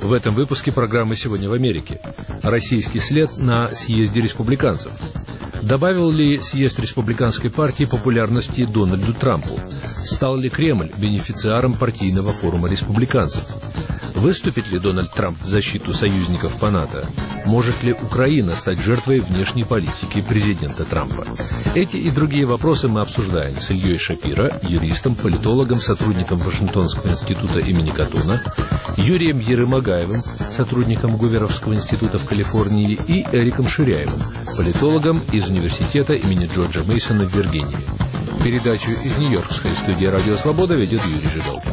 В этом выпуске программы «Сегодня в Америке». Российский след на съезде республиканцев. Добавил ли съезд республиканской партии популярности Дональду Трампу? Стал ли Кремль бенефициаром партийного форума республиканцев? Выступит ли Дональд Трамп в защиту союзников по НАТО? Может ли Украина стать жертвой внешней политики президента Трампа? Эти и другие вопросы мы обсуждаем с Ильей Шапиро, юристом, политологом, сотрудником Вашингтонского института имени Каттона, Юрием Ерымагаевым, сотрудником Гуверовского института в Калифорнии, и Эриком Ширяевым, политологом из университета имени Джорджа Мейсона в Виргинии. Передачу из Нью-Йоркской студии «Радио Свобода» ведет Юрий Жигалкин.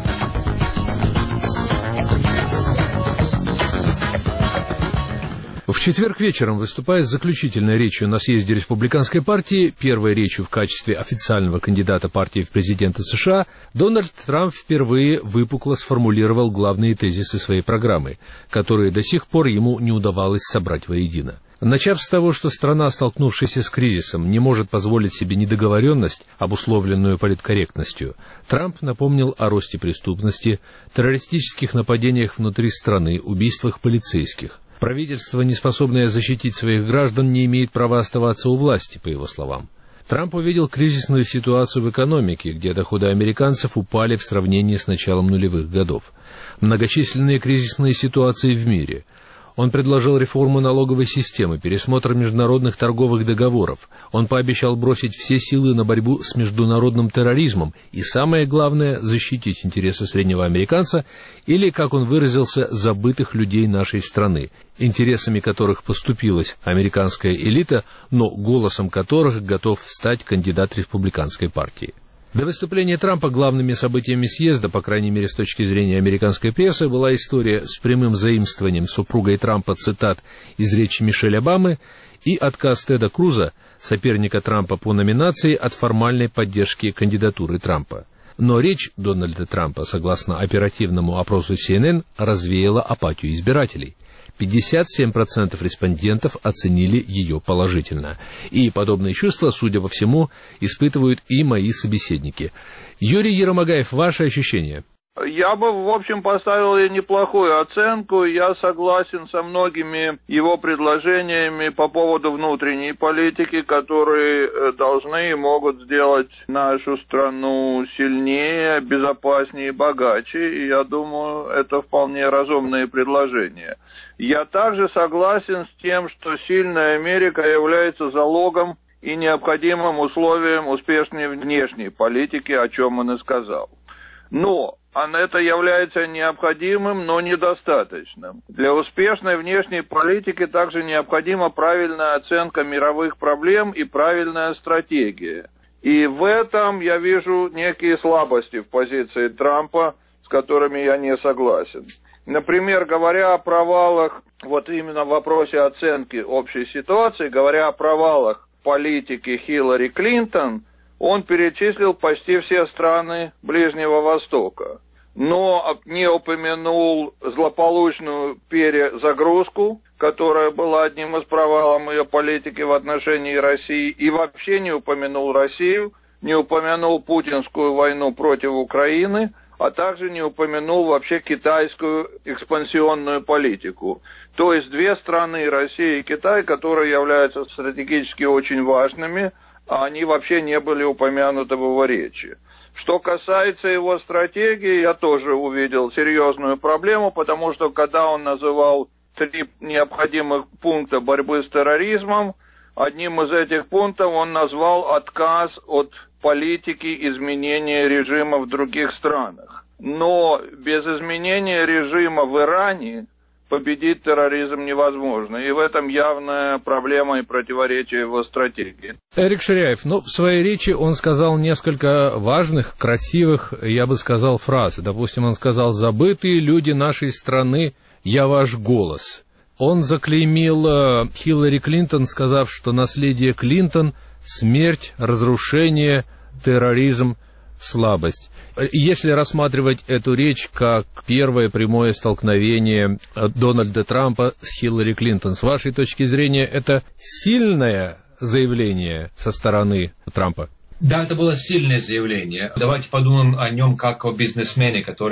В четверг вечером, выступая с заключительной речью на съезде республиканской партии, первой речью в качестве официального кандидата партии в президенты США, Дональд Трамп впервые выпукло сформулировал главные тезисы своей программы, которые до сих пор ему не удавалось собрать воедино. Начав с того, что страна, столкнувшаяся с кризисом, не может позволить себе недоговоренность, обусловленную политкорректностью, Трамп напомнил о росте преступности, террористических нападениях внутри страны, убийствах полицейских. Правительство, не способное защитить своих граждан, не имеет права оставаться у власти, по его словам. Трамп увидел кризисную ситуацию в экономике, где доходы американцев упали в сравнении с началом нулевых годов. Многочисленные кризисные ситуации в мире. Он предложил реформу налоговой системы, пересмотр международных торговых договоров. Он пообещал бросить все силы на борьбу с международным терроризмом и, самое главное, защитить интересы среднего американца или, как он выразился, забытых людей нашей страны, интересами которых поступилась американская элита, но голосом которых готов стать кандидат республиканской партии. До выступления Трампа главными событиями съезда, по крайней мере с точки зрения американской прессы, была история с прямым заимствованием супругой Трампа цитат из речи Мишель Обамы и отказ Теда Круза, соперника Трампа по номинации, от формальной поддержки кандидатуры Трампа. Но речь Дональда Трампа, согласно оперативному опросу CNN, развеяла апатию избирателей. 57% респондентов оценили ее положительно. И подобные чувства, судя по всему, испытывают и мои собеседники. Юрий Ерымагаев, ваши ощущения? Я бы, в общем, поставил ей неплохую оценку. Я согласен со многими его предложениями по поводу внутренней политики, которые должны и могут сделать нашу страну сильнее, безопаснее и богаче. И я думаю, это вполне разумные предложения. Я также согласен с тем, что сильная Америка является залогом и необходимым условием успешной внешней политики, о чем он и сказал. Но это является необходимым, но недостаточным. Для успешной внешней политики также необходима правильная оценка мировых проблем и правильная стратегия. И в этом я вижу некие слабости в позиции Трампа, с которыми я не согласен. Например, говоря о провалах, вот именно в вопросе оценки общей ситуации, говоря о провалах политики Хиллари Клинтон, он перечислил почти все страны Ближнего Востока, но не упомянул злополучную перезагрузку, которая была одним из провалов ее политики в отношении России, и вообще не упомянул Россию, не упомянул путинскую войну против Украины, а также не упомянул вообще китайскую экспансионную политику. То есть две страны, Россия и Китай, которые являются стратегически очень важными, а они вообще не были упомянуты в его речи. Что касается его стратегии, я тоже увидел серьезную проблему, потому что когда он называл 3 необходимых пункта борьбы с терроризмом, одним из этих пунктов он назвал отказ от политики изменения режима в других странах. Но без изменения режима в Иране победить терроризм невозможно. И в этом явная проблема и противоречие его стратегии. Эрик Ширяев, в своей речи он сказал несколько важных, красивых, я бы сказал, фраз. Допустим, он сказал: «Забытые люди нашей страны, я ваш голос». Он заклеймил Хиллари Клинтон, сказав, что наследие Клинтон — смерть, разрушение, терроризм, слабость. Если рассматривать эту речь как первое прямое столкновение Дональда Трампа с Хиллари Клинтон, с вашей точки зрения, это сильное заявление со стороны Трампа? Да, это было сильное заявление. Давайте подумаем о нем как о бизнесмене, который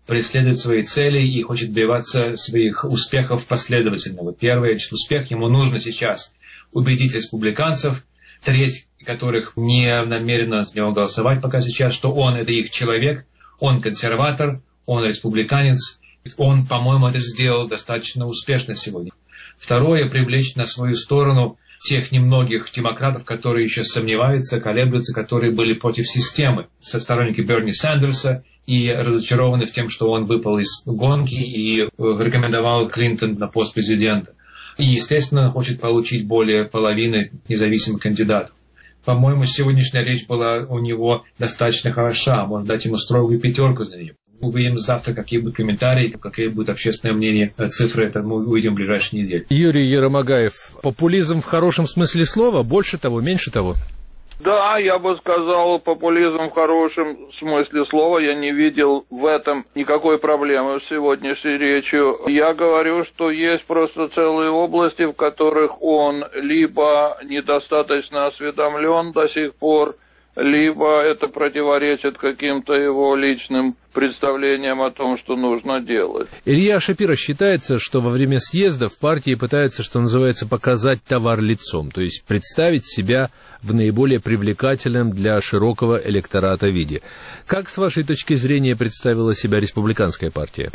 преследует свои цели и хочет добиваться своих успехов последовательно. Вот первый успех, ему нужно сейчас убедить республиканцев, треть которых не намерена за него голосовать пока сейчас, что он это их человек, он консерватор, он республиканец, он, по-моему, это сделал достаточно успешно сегодня. Второе, привлечь на свою сторону тех немногих демократов, которые еще сомневаются, колеблются, которые были против системы, со сторонники Берни Сандерса и разочарованы в тем, что он выпал из гонки и рекомендовал Клинтон на пост президента. И, естественно, хочет получить более половины независимых кандидатов. По-моему, сегодняшняя речь была у него достаточно хороша, можно дать ему строгую 5 за нее. Увидим завтра, какие будут комментарии, какие будут общественное мнение, цифры, это мы увидим в ближайшие недели. Юрий Еромагаев, популизм в хорошем смысле слова, больше того, меньше того? Да, я бы сказал, популизм в хорошем смысле слова. Я не видел в этом никакой проблемы с сегодняшней речью. Я говорю, что есть просто целые области, в которых он либо недостаточно осведомлен до сих пор, либо это противоречит каким-то его личным представлениям о том, что нужно делать. Илья Шапира считается, что во время съездов партии пытаются, что называется, показать товар лицом, то есть представить себя в наиболее привлекательном для широкого электората виде. Как, с вашей точки зрения, представила себя республиканская партия?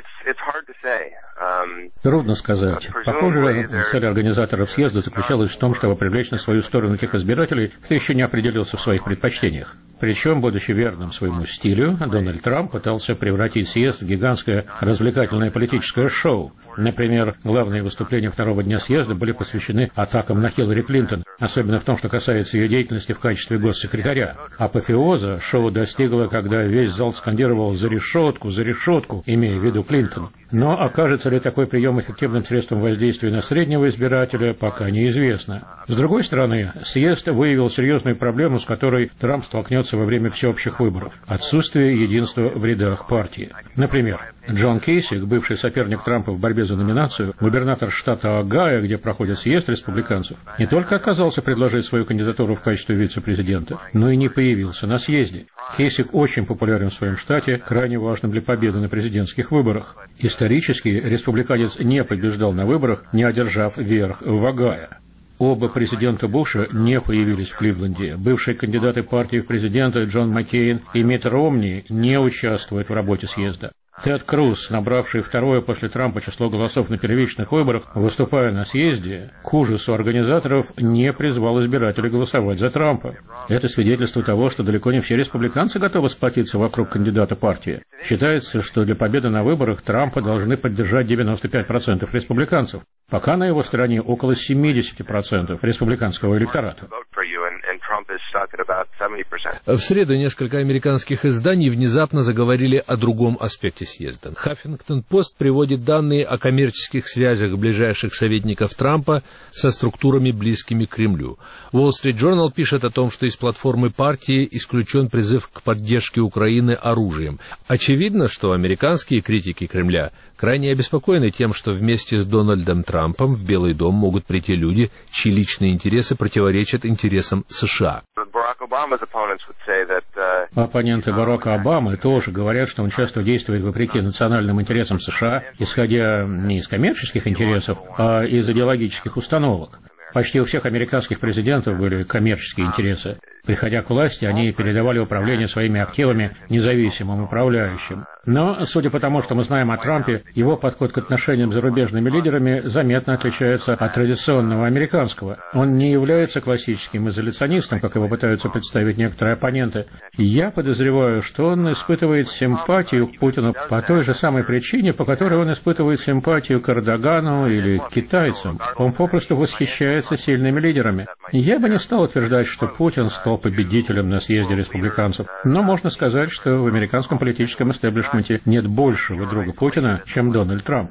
Трудно сказать. Похоже, цель организаторов съезда заключалась в том, чтобы привлечь на свою сторону тех избирателей, кто еще не определился в своих предпочтениях. Причем, будучи верным своему стилю, Дональд Трамп пытался превратить съезд в гигантское развлекательное политическое шоу. Например, главные выступления второго дня съезда были посвящены атакам на Хиллари Клинтон, особенно в том, что касается ее деятельности в качестве госсекретаря. Апофеоза шоу достигло, когда весь зал скандировал за решетку», имея в виду Клинтон. Но окажется ли такой прием эффективным средством воздействия на среднего избирателя, пока неизвестно. С другой стороны, съезд выявил серьезную проблему, с которой Трамп столкнется во время всеобщих выборов – отсутствие единства в рядах партии. Например, Джон Кейсик, бывший соперник Трампа в борьбе за номинацию, губернатор штата Огайо, где проходит съезд республиканцев, не только отказался предложить свою кандидатуру в качестве вице-президента, но и не появился на съезде. Кейсик очень популярен в своем штате, крайне важным для победы на президентских выборах. Исторически республиканец не побеждал на выборах, не одержав верх в Огайо. Оба президента Буша не появились в Кливленде. Бывшие кандидаты партии в президенты Джон Маккейн и Митт Ромни не участвуют в работе съезда. Тед Круз, набравший второе после Трампа число голосов на первичных выборах, выступая на съезде, к ужасу организаторов не призвал избирателей голосовать за Трампа. Это свидетельство того, что далеко не все республиканцы готовы сплотиться вокруг кандидата партии. Считается, что для победы на выборах Трампа должны поддержать 95% республиканцев, пока на его стороне около 70% республиканского электората. В среду несколько американских изданий внезапно заговорили о другом аспекте съезда. Хаффингтон-Пост приводит данные о коммерческих связях ближайших советников Трампа со структурами, близкими к Кремлю. Wall Street Journal пишет о том, что из платформы партии исключен призыв к поддержке Украины оружием. Очевидно, что американские критики Кремля крайне обеспокоены тем, что вместе с Дональдом Трампом в Белый дом могут прийти люди, чьи личные интересы противоречат интересам США. Оппоненты Барака Обамы тоже говорят, что он часто действует вопреки национальным интересам США, исходя не из коммерческих интересов, а из идеологических установок. Почти у всех американских президентов были коммерческие интересы. Приходя к власти, они передавали управление своими активами независимым управляющим. Но, судя по тому, что мы знаем о Трампе, его подход к отношениям с зарубежными лидерами заметно отличается от традиционного американского. Он не является классическим изоляционистом, как его пытаются представить некоторые оппоненты. Я подозреваю, что он испытывает симпатию к Путину по той же самой причине, по которой он испытывает симпатию к Эрдогану или к китайцам. Он попросту восхищается сильными лидерами. Я бы не стал утверждать, что Путин стал победителем на съезде республиканцев, но можно сказать, что в американском политическом истеблишменте нет большего друга Путина, чем Дональд Трамп.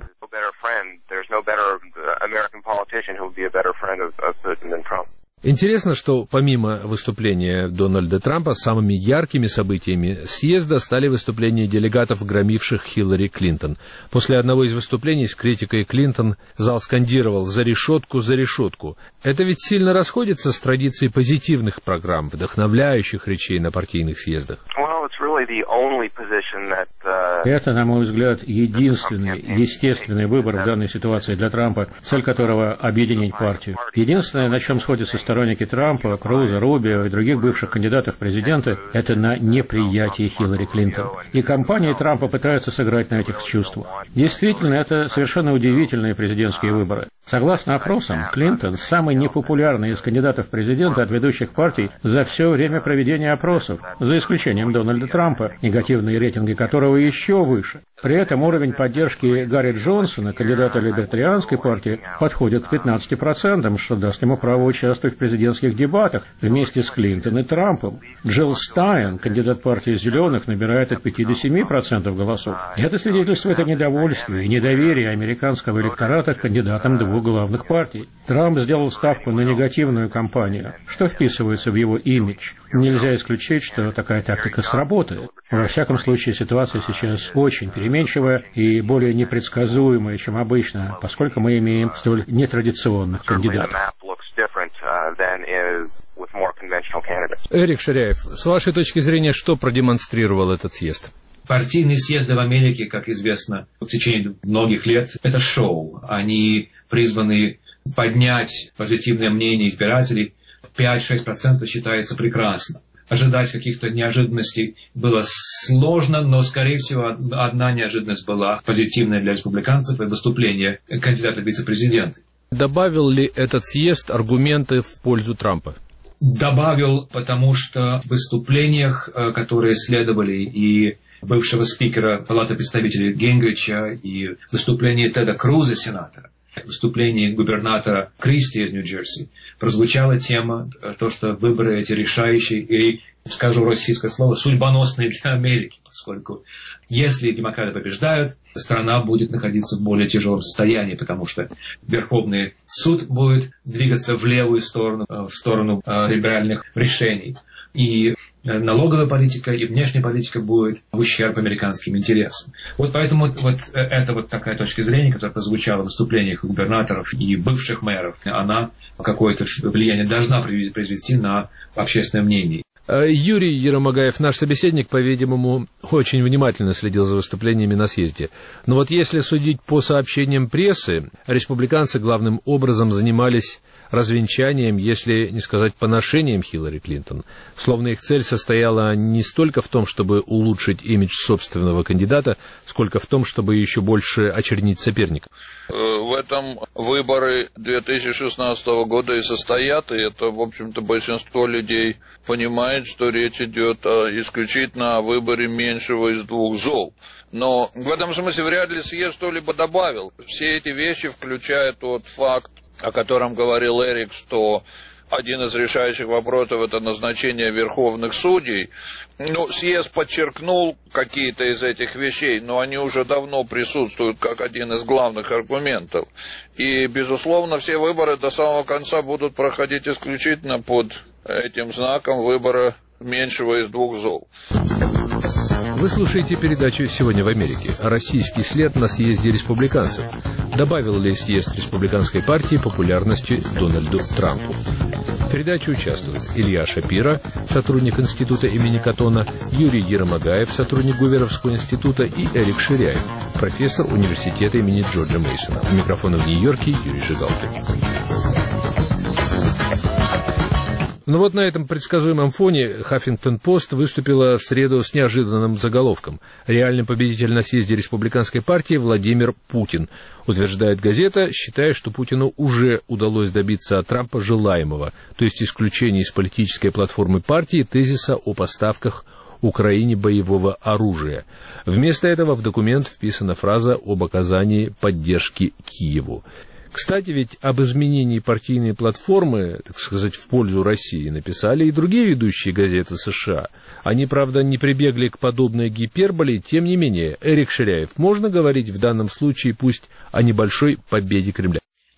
Интересно, что помимо выступления Дональда Трампа, самыми яркими событиями съезда стали выступления делегатов, громивших Хиллари Клинтон. После одного из выступлений с критикой Клинтон зал скандировал «За решетку, за решетку». Это ведь сильно расходится с традицией позитивных программ, вдохновляющих речей на партийных съездах. Это, на мой взгляд, единственный естественный выбор в данной ситуации для Трампа, цель которого — объединить партию. Единственное, на чем сходятся сторонники Трампа, Круза, Рубио и других бывших кандидатов в президенты, это на неприятии Хиллари Клинтон. И компания Трампа пытается сыграть на этих чувствах. Действительно, это совершенно удивительные президентские выборы. Согласно опросам, Клинтон самый непопулярный из кандидатов в президенты от ведущих партий за все время проведения опросов, за исключением Дональда Трампа, негативные рейтинги которого еще выше. При этом уровень поддержки Гарри Джонсона, кандидата либертарианской партии, подходит к 15%, что даст ему право участвовать в президентских дебатах вместе с Клинтон и Трампом. Джилл Стайн, кандидат партии «Зеленых», набирает от 5 до 7% голосов. Это свидетельствует о недовольстве и недоверии американского электората к кандидатам двух главных партий. Трамп сделал ставку на негативную кампанию, что вписывается в его имидж. Нельзя исключить, что такая тактика сработает. Во всяком случае, ситуация сейчас очень переменчивая и более непредсказуемая, чем обычно, поскольку мы имеем столь нетрадиционных кандидатов. Эрик Ширяев, с вашей точки зрения, что продемонстрировал этот съезд? Партийные съезды в Америке, как известно, в течение многих лет, это шоу. Они призваны поднять позитивное мнение избирателей. 5-6% считается прекрасно. Ожидать каких-то неожиданностей было сложно, но, скорее всего, одна неожиданность была позитивная для республиканцев — это выступление кандидата в вице-президенты. Добавил ли этот съезд аргументы в пользу Трампа? Добавил, потому что в выступлениях, которые следовали, и бывшего спикера Палаты представителей Гингрича, и выступление Теда Круза, сенатора, выступлении губернатора Кристи из Нью-Джерси, прозвучала тема, то, что выборы эти решающие и, скажу российское слово, судьбоносные для Америки, поскольку если демократы побеждают, страна будет находиться в более тяжелом состоянии, потому что Верховный суд будет двигаться в левую сторону, в сторону либеральных решений. И налоговая политика, и внешняя политика будет в ущерб американским интересам. Вот поэтому это такая точка зрения, которая прозвучала в выступлениях губернаторов и бывших мэров, она какое-то влияние должна произвести на общественное мнение. Юрий Еромагаев, наш собеседник, по-видимому, очень внимательно следил за выступлениями на съезде. Но вот если судить по сообщениям прессы, республиканцы главным образом занимались развенчанием, если не сказать поношением Хиллари Клинтон. Словно их цель состояла не столько в том, чтобы улучшить имидж собственного кандидата, сколько в том, чтобы еще больше очернить соперника. В этом выборы 2016 года и состоят, и это, в общем-то, большинство людей понимает, что речь идет исключительно о выборе меньшего из двух зол. Но в этом смысле вряд ли съезд что-либо добавил. Все эти вещи, включая тот факт, о котором говорил Эрик, что один из решающих вопросов — это назначение верховных судей. Съезд подчеркнул какие-то из этих вещей, но они уже давно присутствуют как один из главных аргументов. И, безусловно, все выборы до самого конца будут проходить исключительно под этим знаком выбора меньшего из двух зол. Вы слушаете передачу «Сегодня в Америке». Российский след на съезде республиканцев. Добавил ли съезд республиканской партии популярности Дональду Трампу? В передаче участвуют Илья Шапира, сотрудник института имени Каттона, Юрий Еромагаев, сотрудник Гуверовского института, и Эрик Ширяев, профессор университета имени Джорджа Мейсона. У микрофона в Нью-Йорке Юрий Жигалкин. Но вот на этом предсказуемом фоне «Хаффингтон-Пост» выступила в среду с неожиданным заголовком. Реальный победитель на съезде республиканской партии Владимир Путин. Утверждает газета, считая, что Путину уже удалось добиться от Трампа желаемого, то есть исключения из политической платформы партии тезиса о поставках Украине боевого оружия. Вместо этого в документ вписана фраза об оказании поддержки Киеву. Кстати, ведь об изменении партийной платформы, так сказать, в пользу России написали и другие ведущие газеты США. Они, правда, не прибегли к подобной гиперболе, тем не менее, Эрик Ширяев, можно говорить в данном случае пусть о небольшой победе Кремля?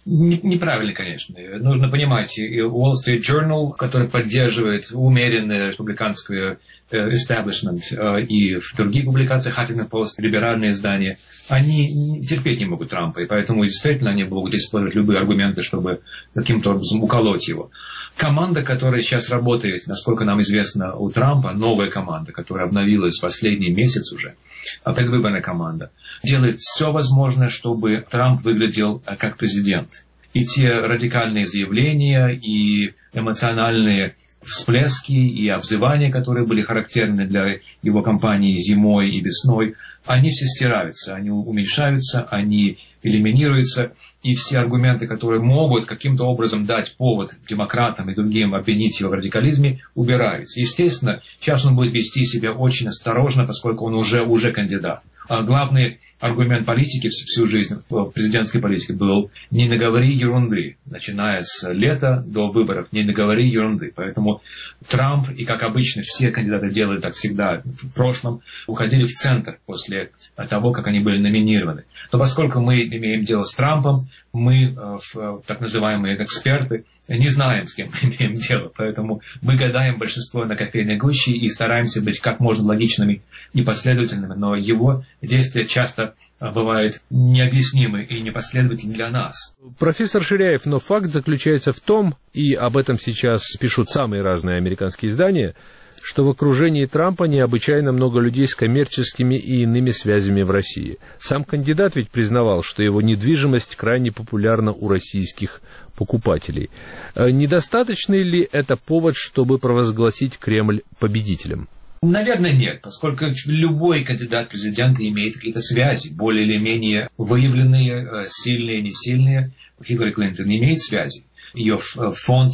Неправильно, конечно. Нужно понимать, и Wall Street Journal, который поддерживает умеренное республиканское establishment, и в других публикациях Huffington Post, либеральные издания, они терпеть не могут Трампа, и поэтому действительно они могут использовать любые аргументы, чтобы каким-то образом уколоть его. Команда, которая сейчас работает, насколько нам известно, у Трампа, новая команда, которая обновилась в последний месяц уже, предвыборная команда, делает все возможное, чтобы Трамп выглядел как президент. И те радикальные заявления, и эмоциональные всплески, и обзывания, которые были характерны для его кампании зимой и весной, они все стираются, они уменьшаются, они элиминируются, и все аргументы, которые могут каким-то образом дать повод демократам и другим обвинить его в радикализме, убираются. Естественно, сейчас он будет вести себя очень осторожно, поскольку он уже кандидат. А главный аргумент политики всю жизнь, президентской политики, был «не наговори ерунды», начиная с лета до выборов, «не наговори ерунды». Поэтому Трамп, и как обычно все кандидаты делали так всегда в прошлом, уходили в центр после того, как они были номинированы. Но поскольку мы имеем дело с Трампом, мы, так называемые эксперты, не знаем, с кем мы имеем дело. Поэтому мы гадаем большинство на кофейной гуще и стараемся быть как можно логичными и последовательными. Но его действия часто бывают необъяснимы и непоследовательны для нас. Профессор Ширяев, но факт заключается в том, и об этом сейчас пишут самые разные американские издания, что в окружении Трампа необычайно много людей с коммерческими и иными связями в России. Сам кандидат ведь признавал, что его недвижимость крайне популярна у российских покупателей. Недостаточный ли это повод, чтобы провозгласить Кремль победителем? Наверное, нет, поскольку любой кандидат в президенты имеет какие-то связи, более или менее выявленные, сильные, не сильные. Хиллари Клинтон не имеет связи. Ее фонд,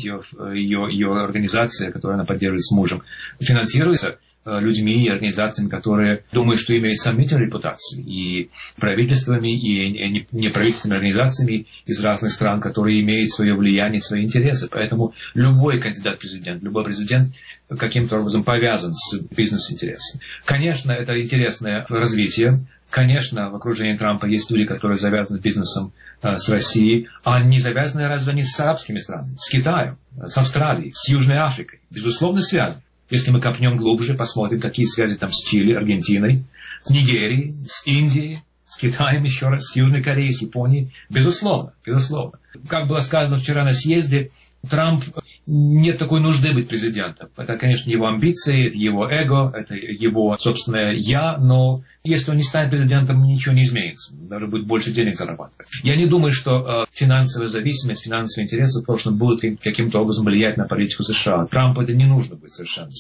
ее организация, которую она поддерживает с мужем, финансируется людьми и организациями, которые думают, что имеют сомнительную репутацию, и правительствами, и неправительственными организациями из разных стран, которые имеют свое влияние, свои интересы. Поэтому любой кандидат в президент, любой президент каким-то образом повязан с бизнес-интересами. Конечно, это интересное развитие. Конечно, в окружении Трампа есть люди, которые завязаны бизнесом с Россией, а не завязаны разве они с арабскими странами, с Китаем, с Австралией, с Южной Африкой. Безусловно, связаны. Если мы копнем глубже, посмотрим, какие связи там с Чили, Аргентиной, с Нигерией, с Индией, с Китаем еще раз, с Южной Кореей, с Японией. Безусловно, безусловно. Как было сказано вчера на съезде, Трамп нет такой нужды быть президентом. Это, конечно, его амбиции, это его эго, это его собственное «я», но если он не станет президентом, ничего не изменится. Даже будет больше денег зарабатывать. Я не думаю, что финансовая зависимость, финансовые интересы в прошлом будут каким-то образом влиять на политику США. Трампу это не нужно быть совершенно.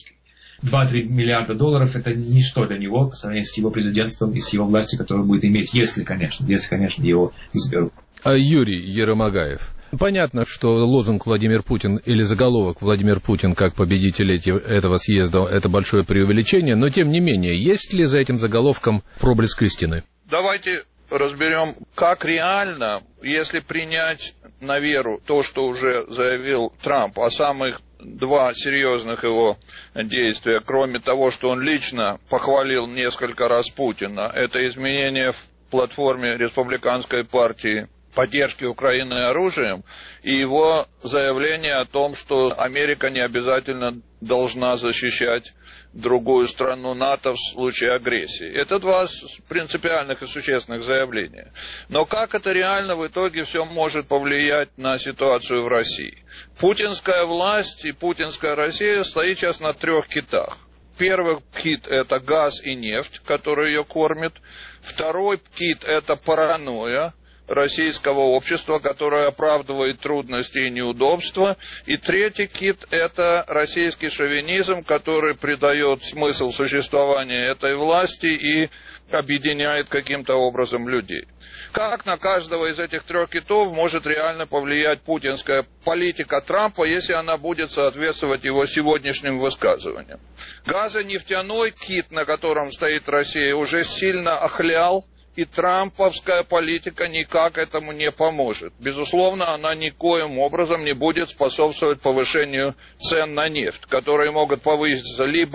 2-3 миллиарда долларов – это ничто для него по сравнению с его президентством и с его властью, которую будет иметь, если, конечно, его изберут. А Юрий Еромагаев. Понятно, что лозунг «Владимир Путин» или заголовок «Владимир Путин как победитель этого съезда» – это большое преувеличение, но тем не менее, есть ли за этим заголовком проблеск истины? Давайте разберем, как реально, если принять на веру то, что уже заявил Трамп, а самых два серьезных его действия, кроме того, что он лично похвалил несколько раз Путина, это изменение в платформе республиканской партии поддержки Украины оружием и его заявление о том, что Америка не обязательно должна защищать другую страну НАТО в случае агрессии. Это два принципиальных и существенных заявления. Но как это реально в итоге все может повлиять на ситуацию в России? Путинская власть и путинская Россия стоит сейчас на 3 китах. Первый кит – это газ и нефть, который ее кормит. Второй кит – это паранойя российского общества, которое оправдывает трудности и неудобства. И третий кит – это российский шовинизм, который придает смысл существования этой власти и объединяет каким-то образом людей. Как на каждого из этих 3 китов может реально повлиять путинская политика Трампа, если она будет соответствовать его сегодняшним высказываниям? Газонефтяной кит, на котором стоит Россия, уже сильно охлял, и трамповская политика никак этому не поможет. Безусловно, она никоим образом не будет способствовать повышению цен на нефть, которые могут повыситься либо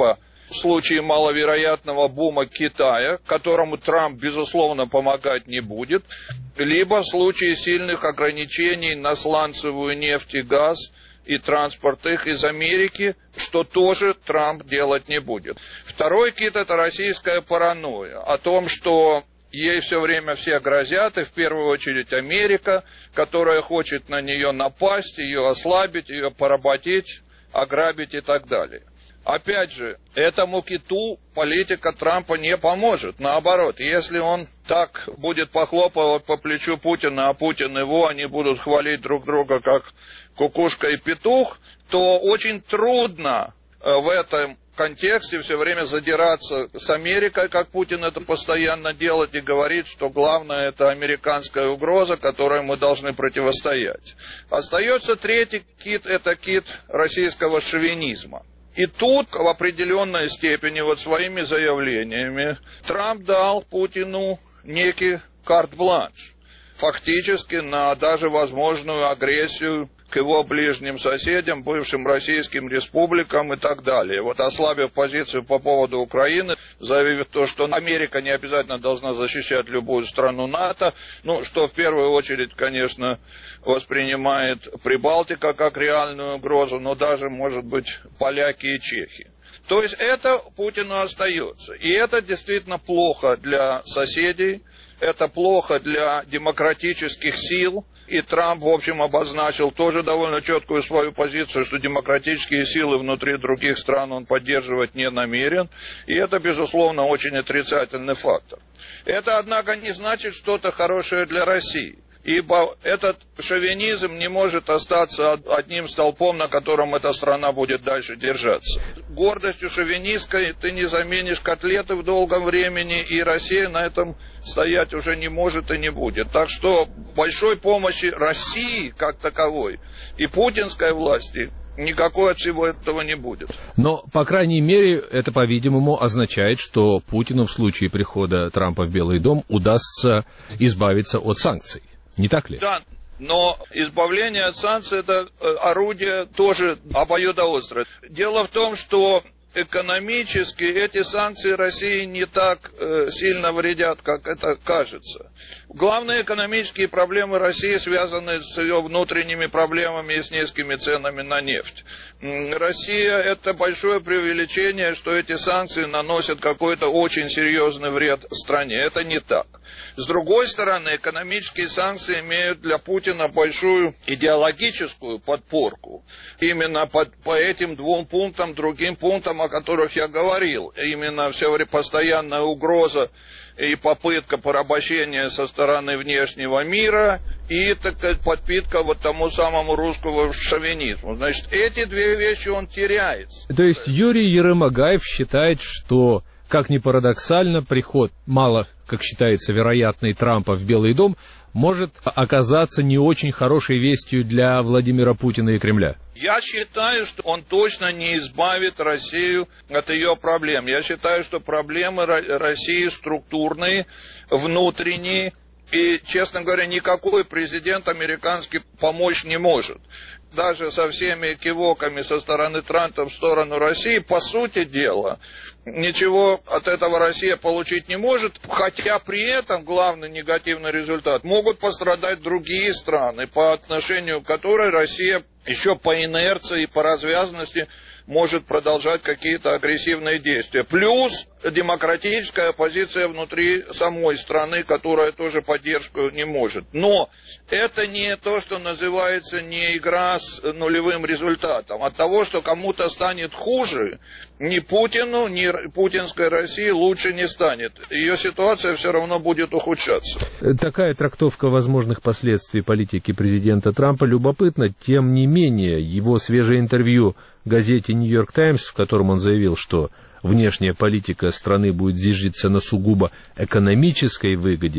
в случае маловероятного бума Китая, которому Трамп, безусловно, помогать не будет, либо в случае сильных ограничений на сланцевую нефть и газ и транспорт их из Америки, что тоже Трамп делать не будет. Второй кит – это российская паранойя о том, что ей все время все грозят, и в первую очередь Америка, которая хочет на нее напасть, ее ослабить, ее поработить, ограбить и так далее. Опять же, этому киту политика Трампа не поможет. Наоборот, если он так будет похлопывать по плечу Путина, а Путин его, они будут хвалить друг друга как кукушка и петух, то очень трудно в этом контексте все время задираться с Америкой, как Путин это постоянно делает, и говорит, что главное это американская угроза, которой мы должны противостоять. Остается третий кит, это кит российского шовинизма. И тут в определенной степени вот своими заявлениями Трамп дал Путину некий карт-бланш, фактически на даже возможную агрессию к его ближним соседям, бывшим российским республикам и так далее. Вот ослабив позицию по поводу Украины, заявив то, что Америка не обязательно должна защищать любую страну НАТО, ну, что в первую очередь, конечно, воспринимает Прибалтика как реальную угрозу, но даже, может быть, поляки и чехи. То есть это Путину остается. И это действительно плохо для соседей, это плохо для демократических сил. И Трамп, в общем, обозначил тоже довольно четкую свою позицию, что демократические силы внутри других стран он поддерживать не намерен. И это, безусловно, очень отрицательный фактор. Это, однако, не значит что-то хорошее для России. Ибо этот шовинизм не может остаться одним столпом, на котором эта страна будет дальше держаться. Гордостью шовинистской ты не заменишь котлеты в долгом времени, и Россия на этом стоять уже не может и не будет. Так что большой помощи России как таковой и путинской власти никакой от всего этого не будет. Но, по крайней мере, это, по-видимому, означает, что Путину в случае прихода Трампа в Белый дом удастся избавиться от санкций. Не так ли? Да, но избавление от санкций – это орудие тоже обоюдоострое. Дело в том, что экономически эти санкции России не так сильно вредят, как это кажется. Главные экономические проблемы России связаны с ее внутренними проблемами и с низкими ценами на нефть. Россия – это большое преувеличение, что эти санкции наносят какой-то очень серьезный вред стране. Это не так. С другой стороны, экономические санкции имеют для Путина большую идеологическую подпорку. Именно по этим двум пунктам, другим пунктам, о которых я говорил. Именно все время постоянная угроза и попытка порабощения со стороны внешнего мира и, так сказать, подпитка вот тому самому русскому шовинизму. Значит, эти две вещи он теряет. То есть Юрий Ермагаев считает, что, как ни парадоксально, приход мало, как считается, вероятный Трампа в Белый дом может оказаться не очень хорошей вестью для Владимира Путина и Кремля? Я считаю, что он точно не избавит Россию от ее проблем. Я считаю, что проблемы России структурные, внутренние, и, честно говоря, никакой президент американский помочь не может. Даже со всеми кивоками со стороны Трампа в сторону России, по сути дела, ничего от этого Россия получить не может, хотя при этом главный негативный результат могут пострадать другие страны, по отношению к которой Россия еще по инерции и по развязанности может продолжать какие-то агрессивные действия. Плюс демократическая оппозиция внутри самой страны, которая тоже поддержку не может. Но это не то, что называется, не игра с нулевым результатом. От того, что кому-то станет хуже, ни Путину, ни путинской России лучше не станет. Ее ситуация все равно будет ухудшаться. Такая трактовка возможных последствий политики президента Трампа любопытна. Тем не менее, его свежее интервью газете «Нью-Йорк Таймс», в котором он заявил, что внешняя политика страны будет зиждиться на сугубо экономической выгоде,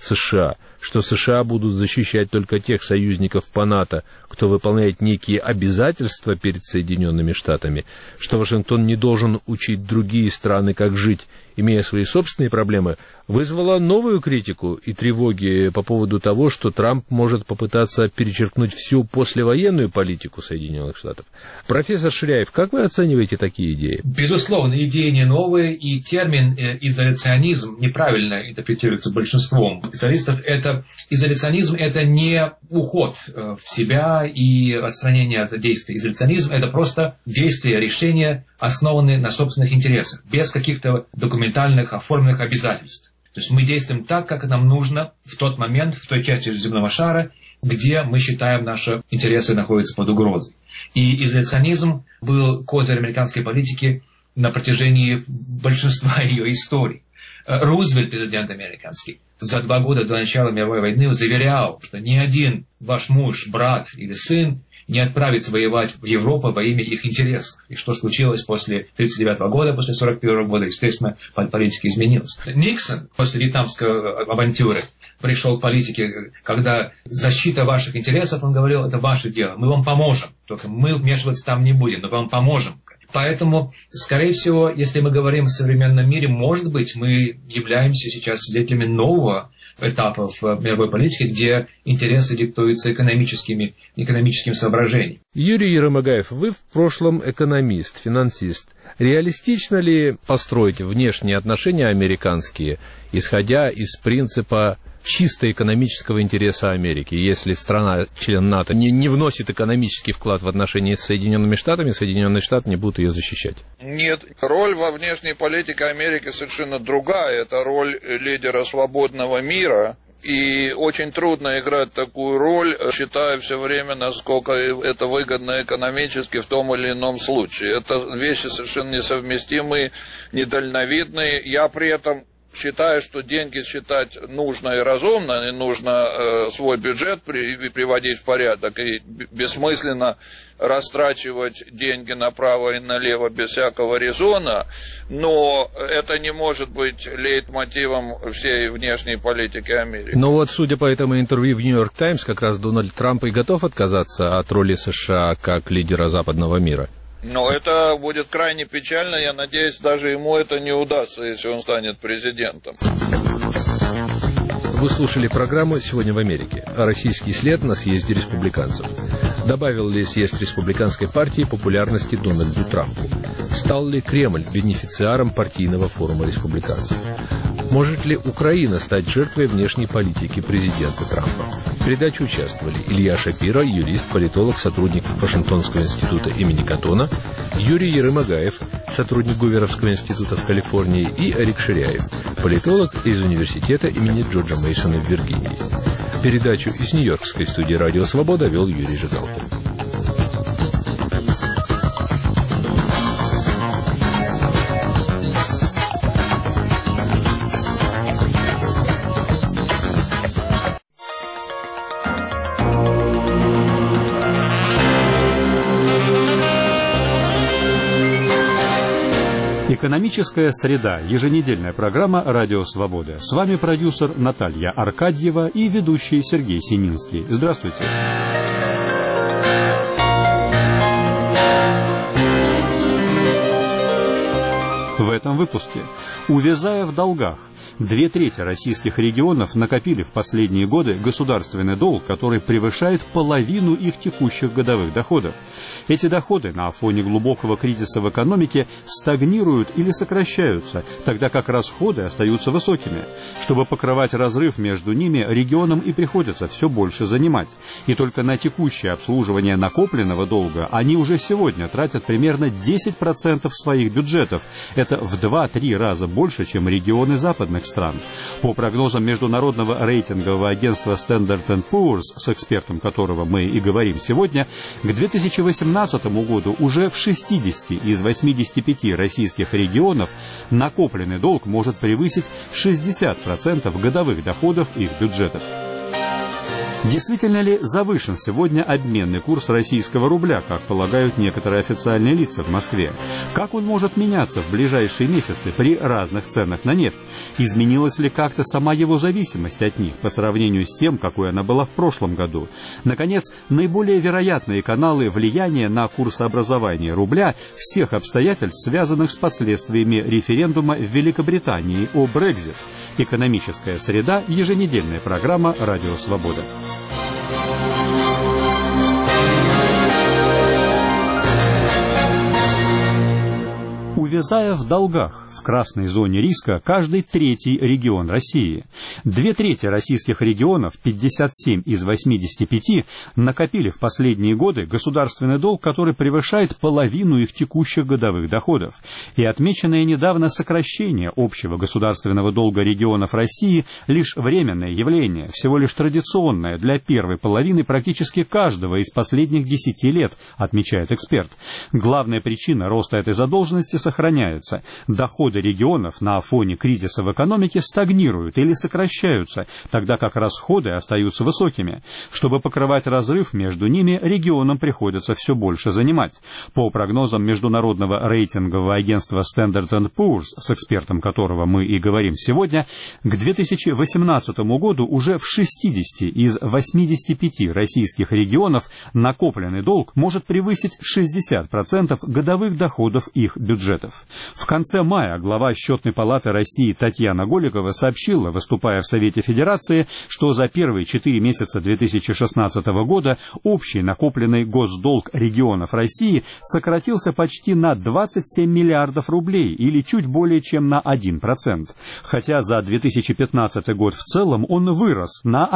США, что США будут защищать только тех союзников по НАТО, кто выполняет некие обязательства перед Соединенными Штатами, что Вашингтон не должен учить другие страны, как жить, имея свои собственные проблемы, вызвало новую критику и тревоги по поводу того, что Трамп может попытаться перечеркнуть всю послевоенную политику Соединенных Штатов. Профессор Ширяев, как вы оцениваете такие идеи? Безусловно, идеи не новые, и термин изоляционизм неправильно интерпретируется большинством специалистов. Изоляционизм – это не уход в себя и отстранение от действий. Изоляционизм – это просто действия, решения, основанные на собственных интересах, без каких-то документальных, оформленных обязательств. То есть мы действуем так, как нам нужно в тот момент, в той части земного шара, где мы считаем, наши интересы находятся под угрозой. И изоляционизм был козырь американской политики на протяжении большинства ее историй. Рузвельт, президент американский, за 2 года до начала мировой войны заверял, что ни один ваш муж, брат или сын не отправится воевать в Европу во имя их интересов. И что случилось после 1939 года, после 1941 года, естественно, политика изменилась. Никсон после вьетнамской авантюры пришел к политике, когда защита ваших интересов, он говорил, это ваше дело, мы вам поможем, только мы вмешиваться там не будем, но вам поможем. Поэтому, скорее всего, если мы говорим о современном мире, может быть, мы являемся сейчас свидетелями нового этапа в мировой политике, где интересы диктуются экономическим соображением. Юрий Ермагаев, вы в прошлом экономист, финансист. Реалистично ли построить внешние отношения американские, исходя из принципа чисто экономического интереса Америки? Если страна, член НАТО, не вносит экономический вклад в отношения с Соединенными Штатами, Соединенные Штаты не будут ее защищать. Нет, роль во внешней политике Америки совершенно другая. Это роль лидера свободного мира. И очень трудно играть такую роль, считая все время, насколько это выгодно экономически в том или ином случае. Это вещи совершенно несовместимые, недальновидные. Я при этом считаю, что деньги считать нужно и разумно, и нужно свой бюджет приводить в порядок, и бессмысленно растрачивать деньги направо и налево без всякого резона, но это не может быть лейтмотивом всей внешней политики Америки. Но вот, судя по этому интервью в «Нью-Йорк Таймс», как раз Дональд Трамп и готов отказаться от роли США как лидера западного мира. Но это будет крайне печально, я надеюсь, даже ему это не удастся, если он станет президентом. Вы слушали программу «Сегодня в Америке». Российский след на съезде республиканцев. Добавил ли съезд республиканской партии популярности Дональду Трампу? Стал ли Кремль бенефициаром партийного форума республиканцев? Может ли Украина стать жертвой внешней политики президента Трампа? В передаче участвовали Илья Шапира, юрист, политолог, сотрудник Вашингтонского института имени Каттона, Юрий Ермагаев, сотрудник Гуверовского института в Калифорнии, и Эрик Ширяев, политолог из университета имени Джорджа Мейсона в Виргинии. Передачу из Нью-Йоркской студии «Радио Свобода» вел Юрий Жигалкин. Экономическая среда. Еженедельная программа «Радио Свобода». С вами продюсер Наталья Аркадьева и ведущий Сергей Семинский. Здравствуйте. В этом выпуске. Увязая в долгах. 2/3 российских регионов накопили в последние годы государственный долг, который превышает половину их текущих годовых доходов. Эти доходы на фоне глубокого кризиса в экономике стагнируют или сокращаются, тогда как расходы остаются высокими. Чтобы покрывать разрыв между ними, регионам и приходится все больше занимать. И только на текущее обслуживание накопленного долга они уже сегодня тратят примерно 10% своих бюджетов. Это в 2-3 раза больше, чем регионы западных стран. По прогнозам международного рейтингового агентства Standard & Poor's, с экспертом которого мы и говорим сегодня, к 2018 году уже в 60 из 85 российских регионов накопленный долг может превысить 60% годовых доходов их бюджетов. Действительно ли завышен сегодня обменный курс российского рубля, как полагают некоторые официальные лица в Москве? Как он может меняться в ближайшие месяцы при разных ценах на нефть? Изменилась ли как-то сама его зависимость от них по сравнению с тем, какой она была в прошлом году? Наконец, наиболее вероятные каналы влияния на курсообразование рубля всех обстоятельств, связанных с последствиями референдума в Великобритании о Брексит. Экономическая среда. Еженедельная программа «Радио Свобода». Увязая в долгах, в красной зоне риска каждый третий регион России. 2/3 российских регионов, 57 из 85, накопили в последние годы государственный долг, который превышает половину их текущих годовых доходов. И отмеченное недавно сокращение общего государственного долга регионов России – лишь временное явление, всего лишь традиционное для первой половины практически каждого из последних 10 лет, отмечает эксперт. Главная причина роста этой задолженности сохраняется. Доходы регионов на фоне кризиса в экономике стагнируют или сокращаются, тогда как расходы остаются высокими. Чтобы покрывать разрыв между ними, регионам приходится все больше занимать. По прогнозам международного рейтингового агентства Standard & Poor's, с экспертом которого мы и говорим сегодня, к 2018 году уже в 60 из 85 российских регионов накопленный долг может превысить 60% годовых доходов их бюджетов. В конце мая глава Счетной палаты России Татьяна Голикова сообщила, выступая в Совете Федерации, что за первые 4 месяца 2016 года общий накопленный госдолг регионов России сократился почти на 27 миллиардов рублей или чуть более чем на 1%. Хотя за 2015 год в целом он вырос на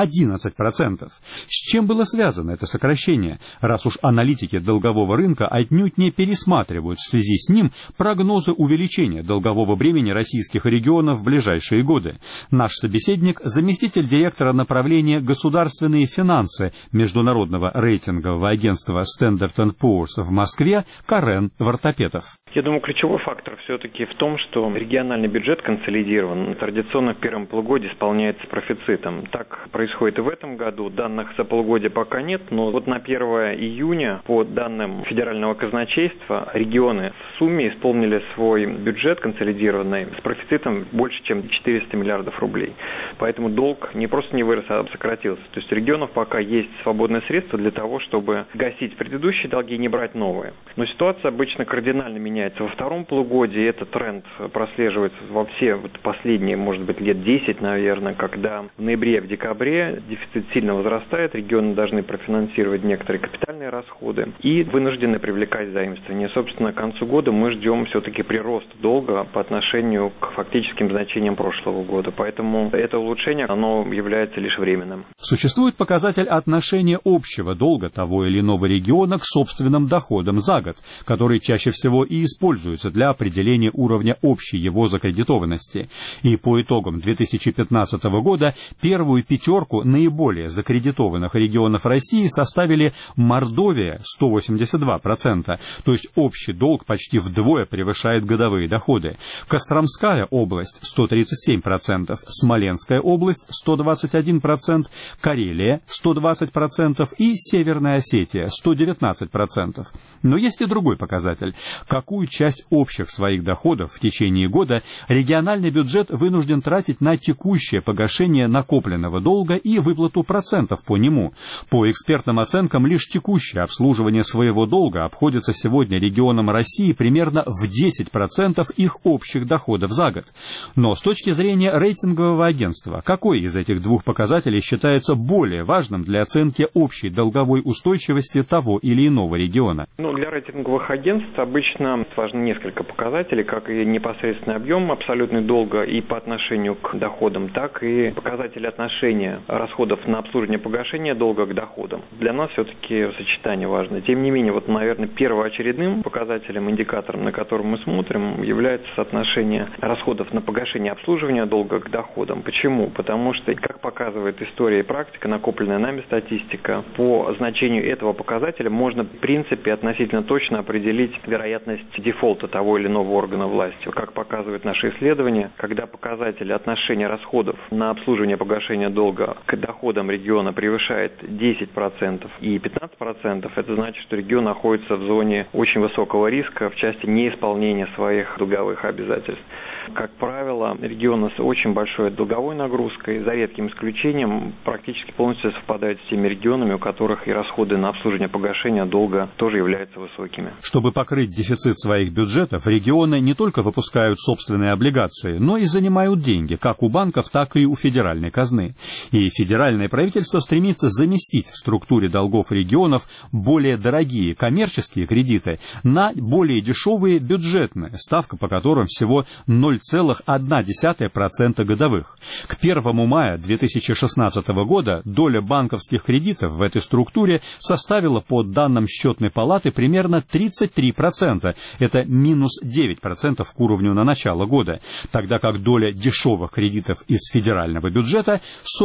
11%. С чем было связано это сокращение, раз уж аналитики долгового рынка отнюдь не пересматривают в связи с ним прогнозы увеличения долгового бремени российских регионов в ближайшие годы? Наш собеседник – заместитель директора направления «Государственные финансы» международного рейтингового агентства Standard & Poor's в Москве Карен Вартопетов. Я думаю, ключевой фактор все-таки в том, что региональный бюджет консолидирован. Традиционно в первом полугодии исполняется профицитом. Так происходит и в этом году. Данных за полугодие пока нет, но вот на 1 июня, по данным федерального казначейства, регионы в сумме исполнили свой бюджет консолидированный с профицитом больше, чем 400 миллиардов рублей. Поэтому долг не просто не вырос, а сократился. То есть у регионов пока есть свободные средства для того, чтобы гасить предыдущие долги и не брать новые. Но ситуация обычно кардинально меняется. Во втором полугодии этот тренд прослеживается во все последние, может быть, лет 10, наверное, когда в ноябре, в декабре дефицит сильно возрастает, регионы должны профинансировать некоторые капитальные расходы и вынуждены привлекать заимствования. Собственно, к концу года мы ждем все-таки прироста долга по отношению к фактическим значениям прошлого года. Поэтому это улучшение, оно является лишь временным. Существует показатель отношения общего долга того или иного региона к собственным доходам за год, который чаще всего и используется для определения уровня общей его закредитованности. И по итогам 2015 года первую пятерку наиболее закредитованных регионов России составили Мордовия 182%, то есть общий долг почти вдвое превышает годовые доходы, Костромская область 137%, Смоленская область 121%, Карелия 120% и Северная Осетия 119%. Но есть и другой показатель. Какую часть общих своих доходов в течение года региональный бюджет вынужден тратить на текущее погашение накопленного долга и выплату процентов по нему? По экспертным оценкам, лишь текущее обслуживание своего долга обходится сегодня регионам России примерно в 10% их общих доходов за год. Но с точки зрения рейтингового агентства, какой из этих двух показателей считается более важным для оценки общей долговой устойчивости того или иного региона? Для рейтинговых агентств обычно важно несколько показателей, как и непосредственный объем абсолютный долга и по отношению к доходам, так и показатели отношения расходов на обслуживание погашения долга к доходам. Для нас все-таки сочетание важно. Тем не менее, наверное, первоочередным показателем, индикатором, на котором мы смотрим, является соотношение расходов на погашение обслуживания долга к доходам. Почему? Потому что, как показывает история и практика, накопленная нами статистика, по значению этого показателя можно, в принципе, относительно точно определить вероятность дефолта того или иного органа власти. Как показывают наши исследования, когда показатель отношения расходов на обслуживание погашения долга к доходам региона превышает 10% и 15%, это значит, что регион находится в зоне очень высокого риска в части неисполнения своих долговых обязательств. Как правило, регионы с очень большой долговой нагрузкой, за редким исключением, практически полностью совпадают с теми регионами, у которых и расходы на обслуживание погашения долга тоже являются высокими. Чтобы покрыть дефицит своих бюджетов, регионы не только выпускают собственные облигации, но и занимают деньги, как у банков, так и у федеральной казны. И федеральное правительство стремится заместить в структуре долгов регионов более дорогие коммерческие кредиты на более дешевые бюджетные, ставка по которым всего 0,1% годовых. К 1 мая 2016 года доля банковских кредитов в этой структуре составила, по данным счетной палаты, примерно 33%. Это минус 9% к уровню на начало года, тогда как доля дешевых кредитов из федерального бюджета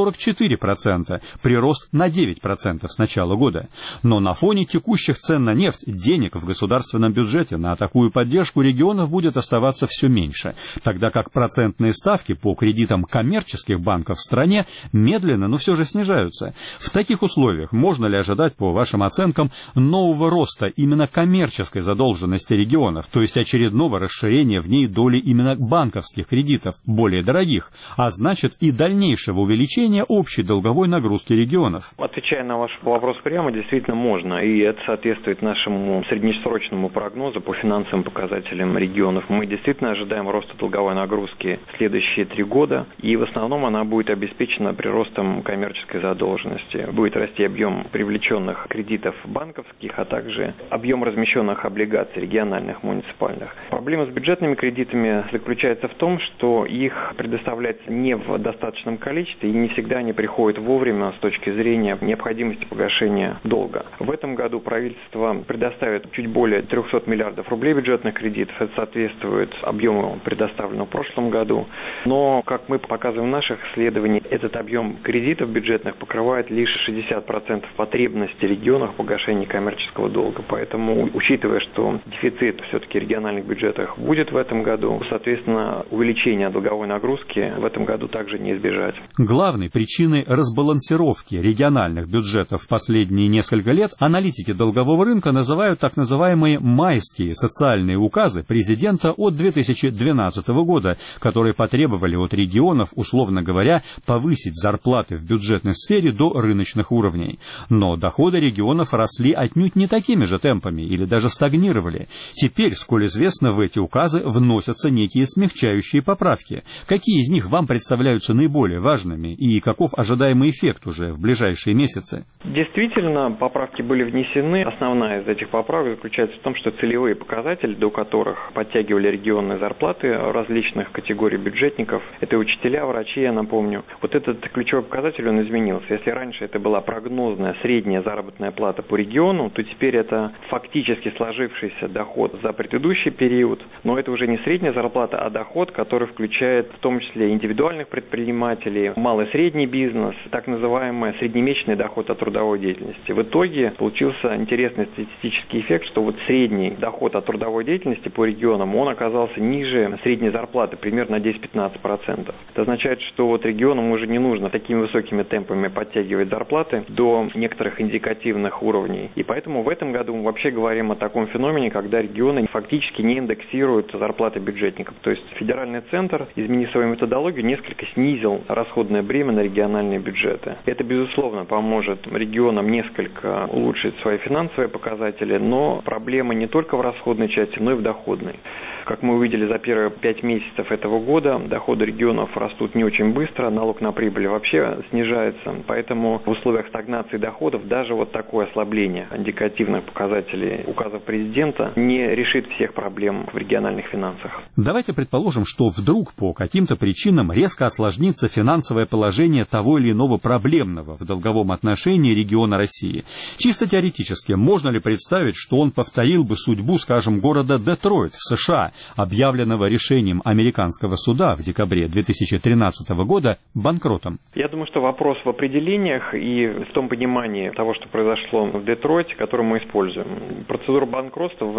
44%, прирост на 9% с начала года. Но на фоне текущих цен на нефть денег в государственном бюджете на такую поддержку регионов будет оставаться все меньше, тогда как процентные ставки по кредитам коммерческих банков в стране медленно, но все же снижаются. В таких условиях можно ли ожидать, по вашим оценкам, нового роста именно коммерческой задолженности регионов, то есть очередного расширения в ней доли именно банковских кредитов, более дорогих, а значит и дальнейшего увеличения общей долговой нагрузки регионов? Отвечая на ваш вопрос прямо, действительно можно, и это соответствует нашему среднесрочному прогнозу по финансовым показателям регионов. Мы действительно ожидаем роста долговой нагрузки в следующие 3 года, и в основном она будет обеспечена приростом коммерческой задолженности. Будет расти объем привлеченных кредитов банковских, а также объем размещенных облигаций региональных, муниципальных. Проблема с бюджетными кредитами заключается в том, что их предоставляется не в достаточном количестве, и не всегда они приходят вовремя с точки зрения необходимости погашения долга. В этом году правительство предоставит чуть более 300 миллиардов рублей бюджетных кредитов. Это соответствует объему, предоставленному в прошлом году. Но, как мы показываем в наших исследованиях, этот объем кредитов бюджетных покрывает лишь 60% потребностей регионов в погашении коммерческого долга. Поэтому, учитывая, что дефицит все-таки в региональных бюджетах будет в этом году, соответственно, увеличение долговой нагрузки в этом году также не избежать. Главной причиной разбалансировки региональных бюджетов в последние несколько лет аналитики долгового рынка называют так называемые майские социальные указы президента от 2012 года, которые потребовали от регионов, условно говоря, повысить зарплаты в бюджетной сфере до рыночных уровней. Но доходы регионов росли отнюдь не такими же темпами или даже стагнировали. Теперь, сколь известно, в эти указы вносятся некие смягчающие поправки. Какие из них вам представляются наиболее важными и каков ожидаемый эффект уже в ближайшие месяцы? Действительно, поправки были внесены. Основная из этих поправок заключается в том, что целевые показатели, до которых подтягивали регионные зарплаты различных категорий бюджетников, это учителя, врачи, я напомню. Вот этот ключевой показатель, он изменился. Если раньше это была прогнозная средняя заработная плата по региону, то теперь это фактически сложившийся доход за предыдущий период, но это уже не средняя зарплата, а доход, который включает в том числе индивидуальных предпринимателей, малый и средний бизнес, так называемый среднемесячный доход от трудовой деятельности. В итоге получился интересный статистический эффект, что вот средний доход от трудовой деятельности по регионам, он оказался ниже средней зарплаты, примерно на 10-15%. Это означает, что вот регионам уже не нужно такими высокими темпами подтягивать зарплаты до некоторых индикативных уровней. И поэтому в этом году мы вообще говорим о таком феномене, когда регионы фактически не индексируют зарплаты бюджетников. То есть федеральный центр, изменив свою методологию, несколько снизил расходное бремя на региональные бюджеты. Это, безусловно, поможет регионам несколько улучшить свои финансовые показатели, но проблема не только в расходной части, но и в доходной. Как мы увидели за первые 5 месяцев этого года, доходы регионов растут не очень быстро, налог на прибыль вообще снижается, поэтому в условиях стагнации доходов даже вот такое ослабление индикативных показателей указов президента не решит всех проблем в региональных финансах. Давайте предположим, что вдруг по каким-то причинам резко осложнится финансовое положение того или иного проблемного в долговом отношении региона России. Чисто теоретически, можно ли представить, что он повторил бы судьбу, скажем, города Детройт в США, объявленного решением американского суда в декабре 2013 года банкротом? Я думаю, что вопрос в определениях и в том понимании того, что произошло в Детройте, который мы используем. Процедура банкротства в американском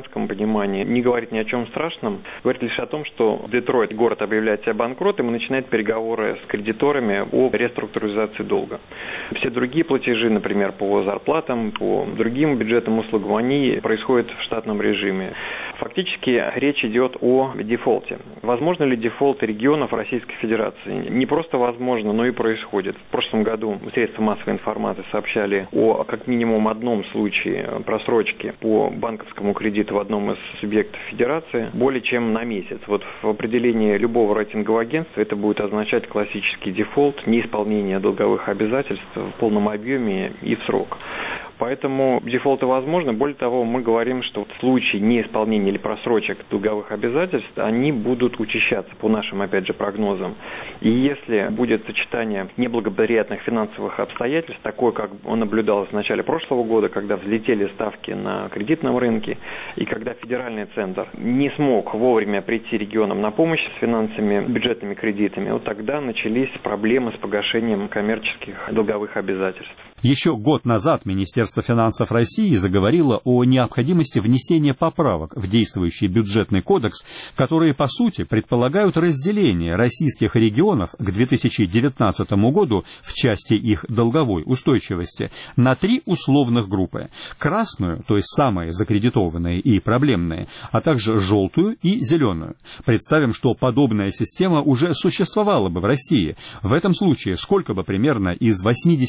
американском понимании, не говорит ни о чем страшном, говорит лишь о том, что Детройт, город, объявляет себя банкротом и начинает переговоры с кредиторами о реструктуризации долга. Все другие платежи, например, по зарплатам, по другим бюджетным услугам, они происходят в штатном режиме. Фактически речь идет о дефолте. Возможно ли дефолт регионов Российской Федерации? Не просто возможно, но и происходит. В прошлом году средства массовой информации сообщали о как минимум одном случае просрочки по банковскому кредиту в одном из субъектов Федерации более чем на месяц. Вот в определении любого рейтингового агентства это будет означать классический дефолт, неисполнение долговых обязательств в полном объеме и в срок. Поэтому дефолты возможны. Более того, мы говорим, что в случае неисполнения или просрочек долговых обязательств, они будут учащаться по нашим, опять же, прогнозам. И если будет сочетание неблагоприятных финансовых обстоятельств, такое, как наблюдалось в начале прошлого года, когда взлетели ставки на кредитном рынке, и когда федеральный центр не смог вовремя прийти регионам на помощь с финансами, бюджетными кредитами, вот тогда начались проблемы с погашением коммерческих долговых обязательств. Еще год назад Министерство финансов России заговорило о необходимости внесения поправок в действующий бюджетный кодекс, которые, по сути, предполагают разделение российских регионов к 2019 году в части их долговой устойчивости на 3 условных группы. Красную, то есть самые закредитованные и проблемные, а также желтую и зеленую. Представим, что подобная система уже существовала бы в России. В этом случае сколько бы примерно из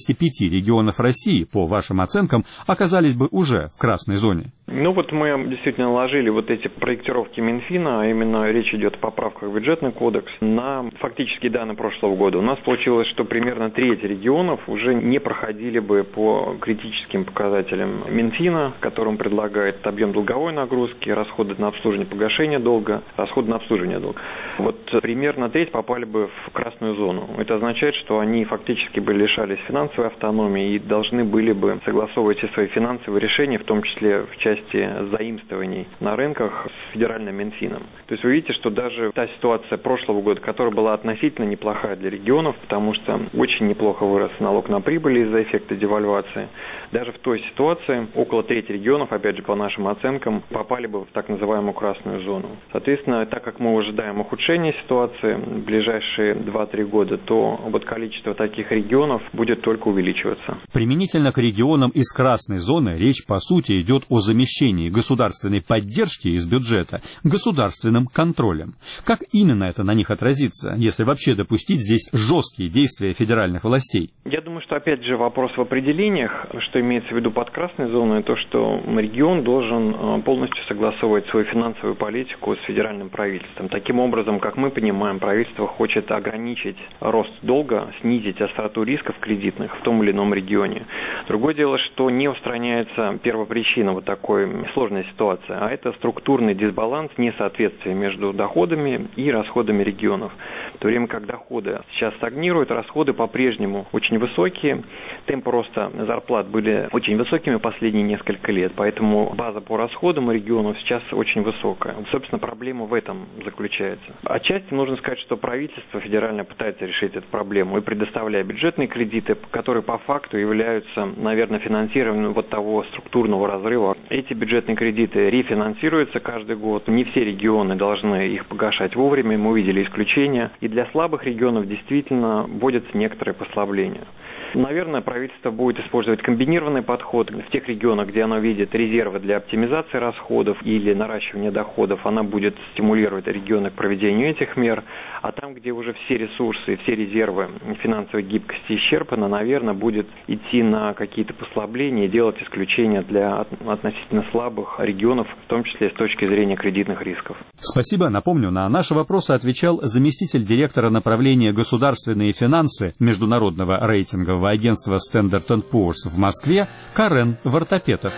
85 регионов России, по вашим оценкам, оказались бы уже в красной зоне? Ну вот мы действительно наложили вот эти проектировки Минфина, а именно речь идет о поправках в бюджетный кодекс, на фактические данные прошлого года. У нас получилось, что примерно треть регионов уже не проходили бы по критическим показателям Минфина, которым предлагает объем долговой нагрузки, расходы на обслуживание погашения долга, расходы на обслуживание долга. Вот примерно треть попали бы в красную зону. Это означает, что они фактически бы лишались финансовой автономии и должны были бы согласовывать все свои финансовые решения, в том числе в части заимствований на рынках с федеральным Минфином. То есть вы видите, что даже та ситуация прошлого года, которая была относительно неплохая для регионов, потому что очень неплохо вырос налог на прибыль из-за эффекта девальвации, даже в той ситуации около трети регионов, опять же по нашим оценкам, попали бы в так называемую красную зону. Соответственно, так как мы ожидаем ухудшения ситуации в ближайшие 2-3 года, то вот количество таких регионов будет только увеличиваться. Применительно к регионам из красной зоны речь, по сути, идет о замещении государственной поддержки из бюджета государственным контролем. Как именно это на них отразится, если вообще допустить здесь жесткие действия федеральных властей? Я думаю, что опять же вопрос в определениях, что имеется в виду под красной зоной, то, что регион должен полностью согласовывать свою финансовую политику с федеральным правительством. Таким образом, как мы понимаем, правительство хочет ограничить рост долга, снизить остроту рисков кредитных в том или ином регионе. Другое дело, что не устраняется первопричина вот такой сложной ситуации, а это структурный дисбаланс, несоответствие между доходами и расходами регионов. В то время как доходы сейчас стагнируют, расходы по-прежнему очень высокие, темпы роста зарплат были очень высокими последние несколько лет, поэтому база по расходам у регионов сейчас очень высокая. Собственно, проблема в этом заключается. Отчасти нужно сказать, что правительство федеральное пытается решить эту проблему и предоставляя бюджетные кредиты, которые по факту являются, наверное, финансированием вот того структурного разрыва. Эти бюджетные кредиты рефинансируются каждый год. Не все регионы должны их погашать вовремя. Мы увидели исключения. И для слабых регионов действительно вводятся некоторые послабления. Наверное, правительство будет использовать комбинированный подход. В тех регионах, где оно видит резервы для оптимизации расходов или наращивания доходов, она будет стимулировать регионы к проведению этих мер. А там, где уже все ресурсы, все резервы финансовой гибкости исчерпаны, наверное, будет идти на какие-то послабления и делать исключения для относительно слабых регионов, в том числе с точки зрения кредитных рисков. Спасибо. Напомню, на наши вопросы отвечал заместитель директора направления «Государственные финансы» международного рейтингового агентства Standard & Poor's в Москве Карен Вартапетов.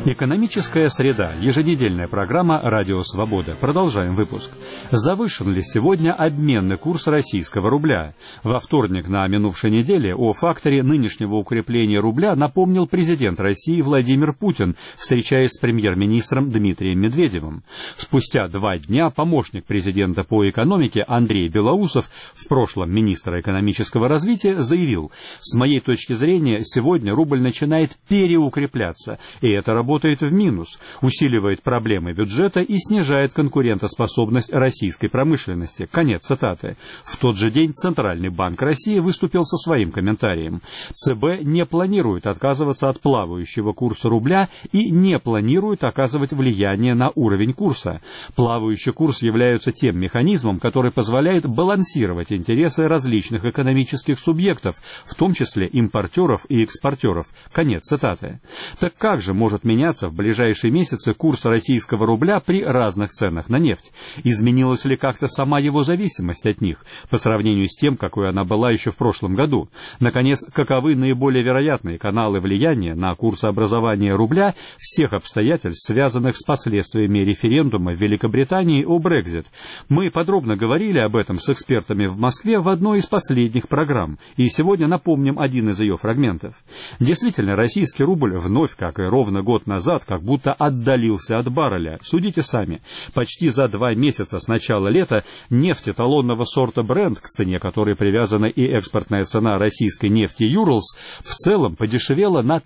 Экономическая среда. Еженедельная программа «Радио Свобода». Продолжаем выпуск. Завышен ли сегодня обменный курс российского рубля? Во вторник на минувшей неделе о факторе нынешнего укрепления рубля напомнил президент России Владимир Путин, встречаясь с премьер-министром Дмитрием Медведевым. Спустя 2 дня помощник президента по экономике Андрей Белоусов, в прошлом министр экономического развития, заявил: «С моей точки зрения, сегодня рубль начинает переукрепляться, и это работает в минус, усиливает проблемы бюджета и снижает конкурентоспособность российской промышленности». Конец цитаты. В тот же день Центральный банк России выступил со своим комментарием. ЦБ не планирует отказываться от плавающего курса рубля и не планирует оказывать влияние на уровень курса. Плавающий курс является тем механизмом, который позволяет балансировать интересы различных экономических субъектов, в том числе импортеров и экспортеров. Конец цитаты. Так как же может меняться в ближайшие месяцы курс российского рубля при разных ценах на нефть? Изменилась ли как-то сама его зависимость от них по сравнению с тем, какой она была еще в прошлом году? Наконец, каковы наиболее вероятные каналы влияния на курсообразование рубля всех обстоятельств, связанных с последствиями референдума в Великобритании о Брексит? Мы подробно говорили об этом с экспертами в Москве в одной из последних программ, и сегодня напомним один из ее фрагментов. Действительно, российский рубль вновь, как и ровно год назад, как будто отдалился от барреля. Судите сами. Почти за 2 месяца с начала лета нефть эталонного сорта Brent, к цене которой привязана и экспортная цена российской нефти Urals, в целом подешевела на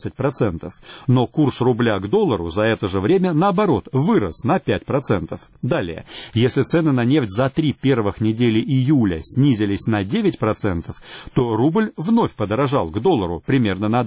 13%. Но курс рубля к доллару за это же время, наоборот, вырос на 5%. Далее, если цены на нефть за 3 первых недели июля снизились на 9%, то рубль вновь подорожал к доллару примерно на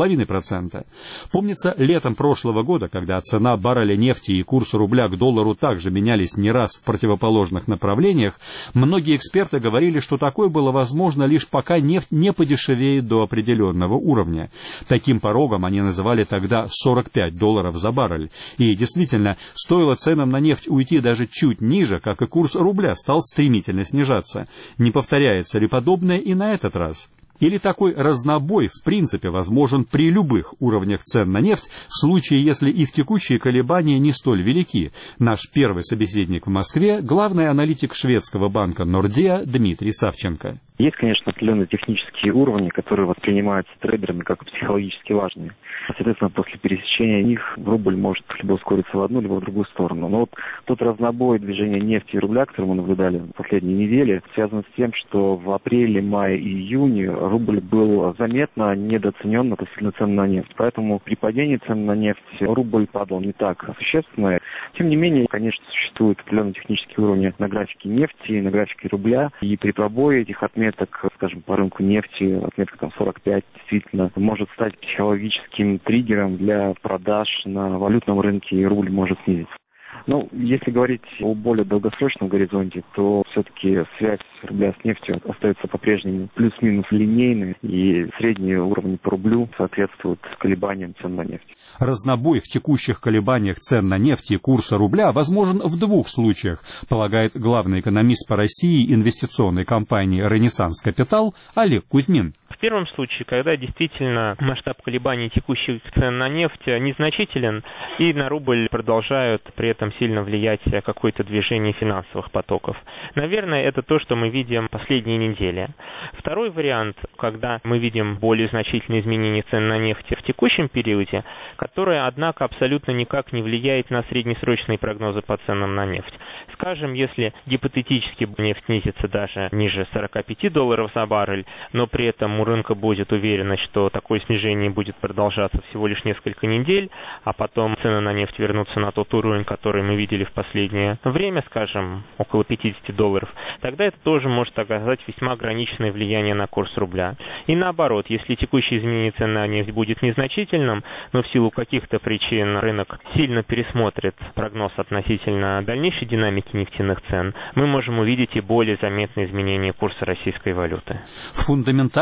2,5%. Помнится, летом прошлого года, когда цена барреля нефти и курс рубля к доллару также менялись не раз в противоположных направлениях, многие эксперты говорили, что такое было возможно лишь пока нефть не подешевеет до определенного уровня. Таким порогом они называли тогда $45 за баррель. И действительно, стоило ценам на нефть уйти даже чуть ниже, как и курс рубля стал стремительно снижаться. Не повторяется ли подобное и на этот раз? Или такой разнобой в принципе возможен при любых уровнях цен на нефть, в случае, если их текущие колебания не столь велики? Наш первый собеседник в Москве — главный аналитик шведского банка Nordea Дмитрий Савченко. Есть, конечно, определенные технические уровни, которые воспринимаются трейдерами как психологически важные. Соответственно, после пересечения них рубль может либо ускориться в одну, либо в другую сторону. Но вот тот разнобой движения нефти и рубля, который мы наблюдали в последние недели, связан с тем, что в апреле, мае и июне рубль был заметно недооценен относительно цен на нефть. Поэтому при падении цен на нефть рубль падал не так существенно. Тем не менее, конечно, существуют определенные технические уровни на графике нефти, на графике рубля. И при пробое этих отметок, скажем, по рынку нефти, отметка 45, действительно, может стать психологическим триггером для продаж на валютном рынке, и рубль может снизиться. Ну, если говорить о более долгосрочном горизонте, то все-таки связь рубля с нефтью остается по-прежнему плюс-минус линейной, и средние уровни по рублю соответствуют колебаниям цен на нефть. Разнобой в текущих колебаниях цен на нефть и курса рубля возможен в 2 случаях, полагает главный экономист по России инвестиционной компании «Ренессанс Капитал» Олег Кузьмин. В первом случае, когда действительно масштаб колебаний текущих цен на нефть незначителен, и на рубль продолжают при этом сильно влиять какое-то движение финансовых потоков. Наверное, это то, что мы видим последние недели. Второй вариант, когда мы видим более значительные изменения цен на нефть в текущем периоде, которое, однако, абсолютно никак не влияет на среднесрочные прогнозы по ценам на нефть. Скажем, если гипотетически нефть снизится даже ниже $45 за баррель, но при этом у рынка будет уверенность, что такое снижение будет продолжаться всего лишь несколько недель, а потом цены на нефть вернутся на тот уровень, который мы видели в последнее время, скажем, около $50, тогда это тоже может оказать весьма ограниченное влияние на курс рубля. И наоборот, если текущее изменение цен на нефть будет незначительным, но в силу каких-то причин рынок сильно пересмотрит прогноз относительно дальнейшей динамики нефтяных цен, мы можем увидеть и более заметные изменения курса российской валюты. Фундаментальная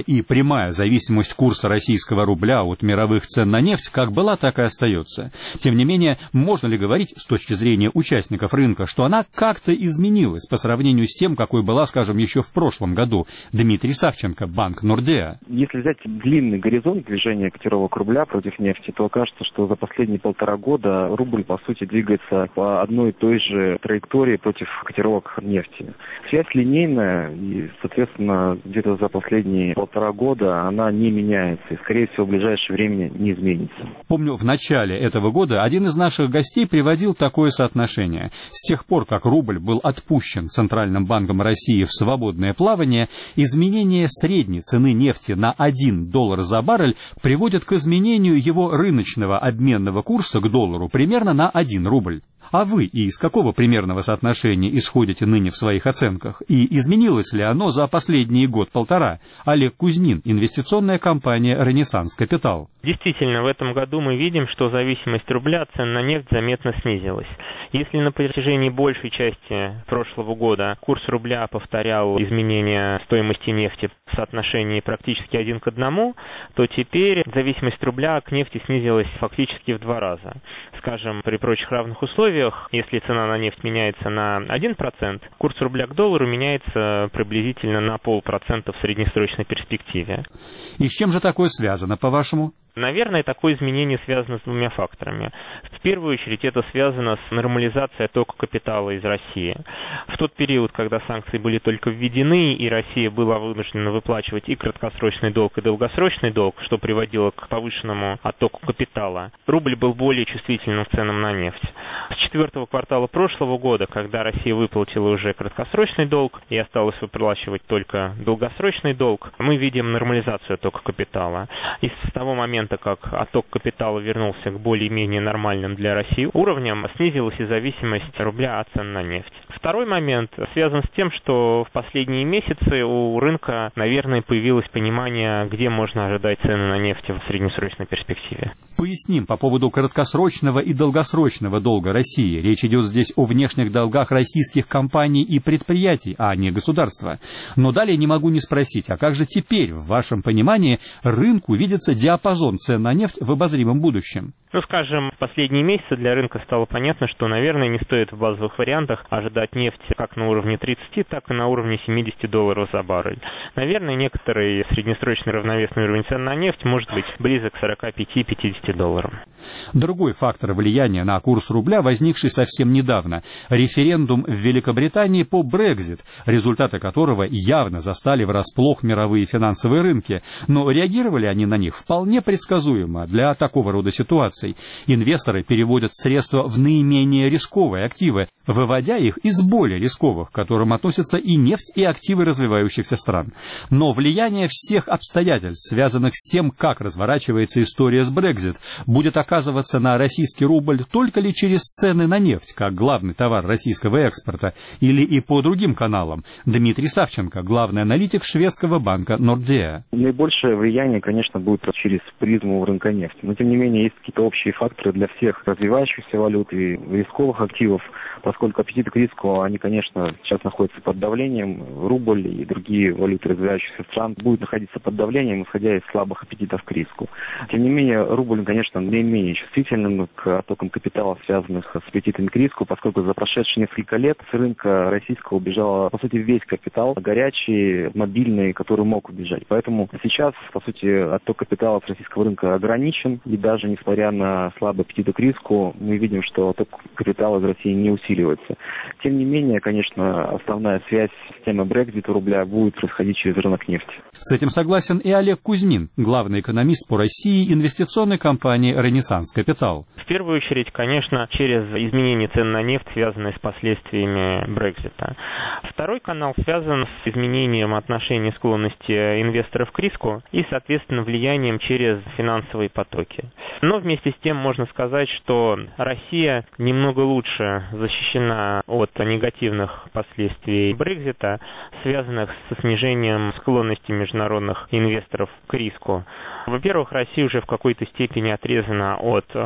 и прямая зависимость курса российского рубля от мировых цен на нефть как была, так и остается. Тем не менее, можно ли говорить с точки зрения участников рынка, что она как-то изменилась по сравнению с тем, какой была, скажем, еще в прошлом году? Дмитрий Савченко, Банк Нордеа. Если взять длинный горизонт движения котировок рубля против нефти, то окажется, что за последние 1,5 года рубль, по сути, двигается по одной и той же траектории против котировок нефти. Связь линейная, и, соответственно, где-то за последние 1,5 года она не меняется, и, скорее всего, в ближайшее время не изменится. Помню, в начале этого года один из наших гостей приводил такое соотношение. С тех пор, как рубль был отпущен Центральным банком России в свободное плавание, изменение средней цены нефти на $1 за баррель приводит к изменению его рыночного обменного курса к доллару примерно на 1 рубль. А вы из какого примерного соотношения исходите ныне в своих оценках? И изменилось ли оно за последний год-полтора? Олег Кузьмин, инвестиционная компания «Ренессанс Капитал». Действительно, в этом году мы видим, что зависимость рубля от цен на нефть заметно снизилась. Если на протяжении большей части прошлого года курс рубля повторял изменение стоимости нефти в соотношении практически 1 к 1, то теперь зависимость рубля к нефти снизилась фактически в 2 раза. Скажем, при прочих равных условиях, если цена на нефть меняется на 1%, курс рубля к доллару меняется приблизительно на 0,5% в среднесрочной перспективе. И с чем же такое связано, по-вашему? Наверное, такое изменение связано с 2 факторами. В первую очередь, это связано с нормализацией оттока капитала из России. В тот период, когда санкции были только введены, и Россия была вынуждена выплачивать и краткосрочный долг, и долгосрочный долг, что приводило к повышенному оттоку капитала, рубль был более чувствительным к ценам на нефть. С 4-го квартала прошлого года, когда Россия выплатила уже краткосрочный долг и осталось выплачивать только долгосрочный долг, мы видим нормализацию оттока капитала. И с того момента, как отток капитала вернулся к более-менее нормальным для России уровням, снизилась и зависимость рубля от цен на нефть. Второй момент связан с тем, что в последние месяцы у рынка, наверное, появилось понимание, где можно ожидать цены на нефть в среднесрочной перспективе. Поясним по поводу краткосрочного и долгосрочного долга России. Речь идет здесь о внешних долгах российских компаний и предприятий, а не государства. Но далее не могу не спросить, а как же теперь, в вашем понимании, рынку видится диапазон цен на нефть в обозримом будущем? Скажем, в последние месяцы для рынка стало понятно, что, наверное, не стоит в базовых вариантах ожидать нефть как на уровне 30, так и на уровне $70 за баррель. Наверное, некоторый среднесрочный равновесный уровень цен на нефть может быть близок к $45-50. Другой фактор влияния на курс рубля, возникший совсем недавно – референдум в Великобритании по Брексит, результаты которого явно застали врасплох мировые финансовые рынки, но реагировали они на них вполне предсказуемо для такого рода ситуаций. Инвесторы переводят средства в наименее рисковые активы, выводя их из более рисковых, к которым относятся и нефть, и активы развивающихся стран. Но влияние всех обстоятельств, связанных с тем, как разворачивается история с Брексит, будет оказываться на российский рубль только ли через цены на нефть, как главный товар российского экспорта, или и по другим каналам? Дмитрий Савченко, главный аналитик шведского банка Нордеа. Наибольшее влияние, конечно, будет через призму рынка нефти. Но, тем не менее, есть какие-то общие факторы для всех развивающихся валют и рисковых активов, поскольку аппетиты к риску, они, конечно, сейчас находятся под давлением. Рубль и другие валюты развивающихся стран будут находиться под давлением, исходя из слабых аппетитов к риску. Тем не менее, рубль, конечно, наименее чувствительным к оттокам капитала, связанных с аппетитами к риску, поскольку за прошедшие несколько лет с рынка российского убежал, по сути, весь капитал, горячий, мобильный, который мог убежать. Поэтому сейчас, по сути, отток капитала с российского рынка ограничен, и даже несмотря на слабый аппетит к риску, мы видим, что отток капитала из России не усиливается. Тем не менее, конечно, основная связь системы Брексита рубля будет происходить через рынок нефти. С этим согласен и Олег Кузьмин, главный экономист по России инвестиционной компании «Ренессанс Капитал». В первую очередь, конечно, через изменение цен на нефть, связанные с последствиями Брексита. Второй канал связан с изменением отношений склонности инвесторов к риску и, соответственно, влиянием через финансовые потоки. Но вместе с тем можно сказать, что Россия немного лучше защищена от негативных последствий Брексита, связанных со снижением склонности международных инвесторов к риску. Во-первых, Россия уже в какой-то степени отрезана от рынка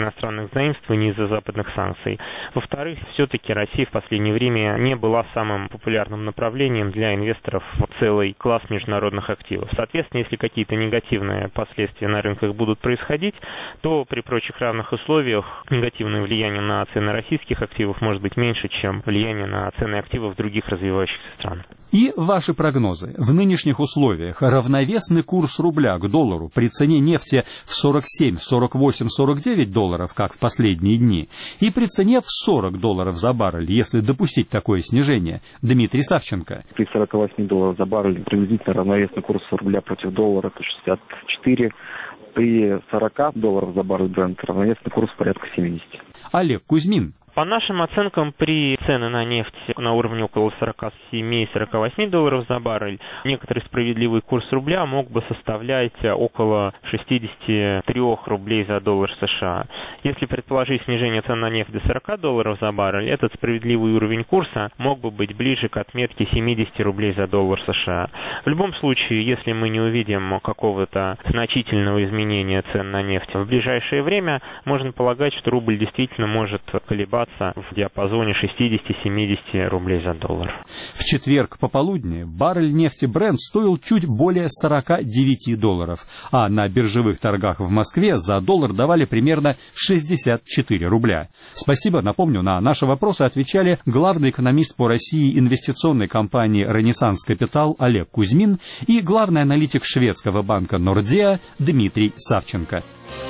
иностранных заимствований из-за западных санкций. Во-вторых, все-таки Россия в последнее время не была самым популярным направлением для инвесторов в целый класс международных активов. Соответственно, если какие-то негативные последствия на рынках будут происходить, то при прочих равных условиях негативное влияние на цены российских активов может быть меньше, чем влияние на цены активов других развивающихся стран. И ваши прогнозы. В нынешних условиях равновесный курс рубля к доллару при цене нефти в 47, 48, 49 долларов, как в последние дни, и при цене в 40 долларов за баррель, если допустить такое снижение. Дмитрий Савченко. При 48 долларов за баррель приблизительно равновесный курс рубля против доллара 64. При 40 долларов за баррель Brent равновесный курс порядка 70. Олег Кузьмин. По нашим оценкам, при цены на нефть на уровне около 47-48 долларов за баррель, некоторый справедливый курс рубля мог бы составлять около 63 рублей за доллар США. Если предположить снижение цен на нефть до 40 долларов за баррель, этот справедливый уровень курса мог бы быть ближе к отметке 70 рублей за доллар США. В любом случае, если мы не увидим какого-то значительного изменения цен на нефть в ближайшее время, можно полагать, что рубль действительно может колебаться в диапазоне 60-70 рублей за доллар. В четверг пополудни баррель нефти Brent стоил чуть более 49 долларов, а на биржевых торгах в Москве за доллар давали примерно 64 рубля. Спасибо, напомню, на наши вопросы отвечали главный экономист по России инвестиционной компании «Ренессанс Капитал» Олег Кузьмин и главный аналитик шведского банка «Нордеа» Дмитрий Савченко.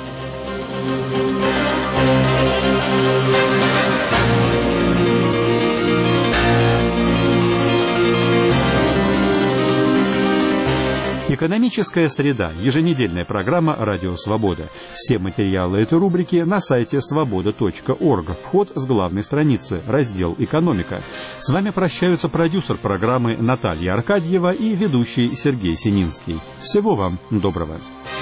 Экономическая среда. Еженедельная программа «Радио Свобода». Все материалы этой рубрики на сайте svoboda.org. Вход с главной страницы. Раздел «Экономика». С вами прощаются продюсер программы Наталья Аркадьева и ведущий Сергей Сининский. Всего вам доброго.